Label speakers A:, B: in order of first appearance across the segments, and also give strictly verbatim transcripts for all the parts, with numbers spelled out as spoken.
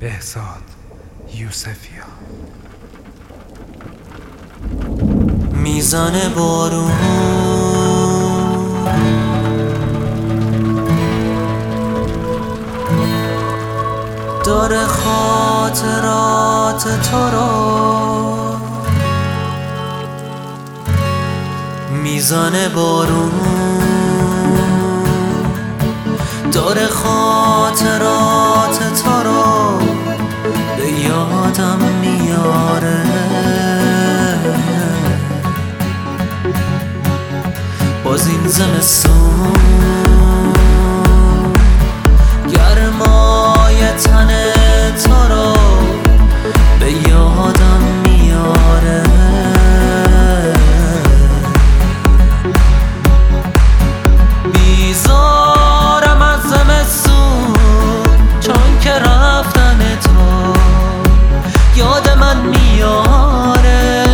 A: بهزاد یوسفیا.
B: میزان بارون داره خاطرات تو رو، میزان بارون داره خاطرات تو رو به یادم میاره. باز این زمستون گرمای تن تو رو به یادم میاره. بیزارم از زمستون چون که رفتن تو یاد من میاره.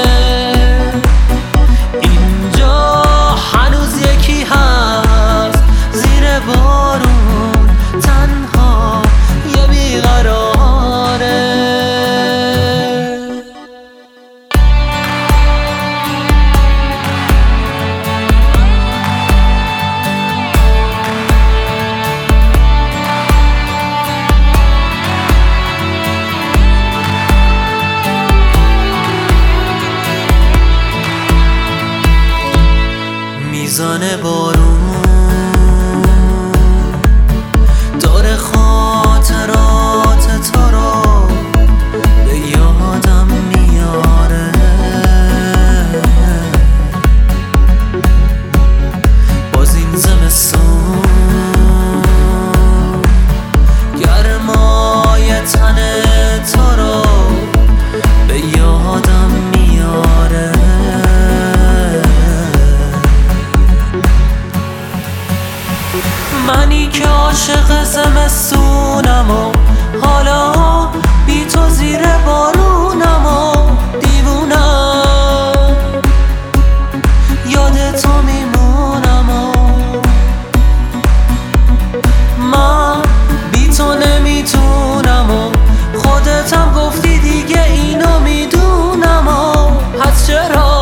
B: اینجا هنوز یکی هست زیر بارون تنها یه بیقراره. میزان بارون داره خاطرات تو رو به یادم میاره. باز این زمستون گرمای تن تو رو به یادم میاره. منی که عاشق زمستونم و حالا بی تو زیر بارونم و دیوونم یاد تو میمونم و من بی تو نمیتونم و خودتم گفتی دیگه اینو میدونم و پس چرا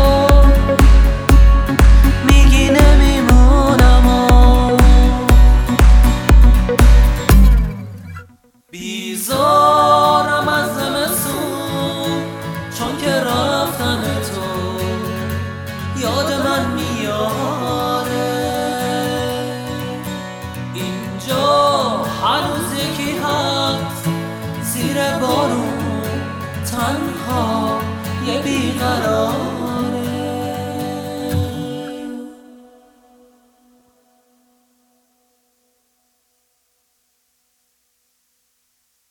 B: بیزارم از زمستون چون که رفتن تو یاد من میاره. اینجا هنوز یکی هست زیر بارون تنها یه بیقرار.